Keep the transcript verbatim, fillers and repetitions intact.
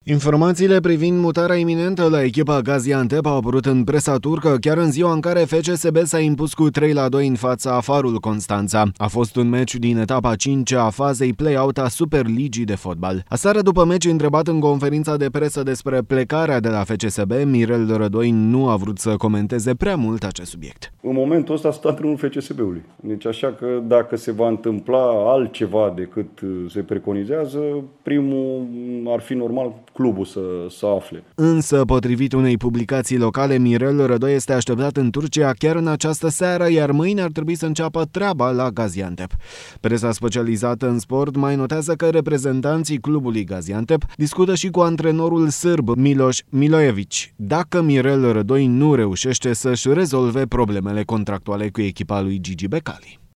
Informațiile privind mutarea iminentă la echipa Gaziantep au apărut în presa turcă chiar în ziua în care F C S B s-a impus cu trei la doi în fața Farul Constanța. A fost un meci din etapa a cincea a fazei play-out a Superligii de fotbal. Aseară, după meci, întrebat în conferința de presă despre plecarea de la F C S B, Mirel Rădoi nu a vrut să comenteze prea mult acest subiect. În momentul ăsta stă antrenorul F C S B-ului. Deci așa că dacă se va întâmpla altceva decât se preconizează, primul ar fi normal clubul să, să afle. Însă, potrivit unei publicații locale, Mirel Rădoi este așteptat în Turcia chiar în această seară, iar mâine ar trebui să înceapă treaba la Gaziantep. Presa specializată în sport mai notează că reprezentanții clubului Gaziantep discută și cu antrenorul sârb Miloš Milojević dacă Mirel Rădoi nu reușește să-și rezolve problemele contractuale cu echipa lui Gigi Becali.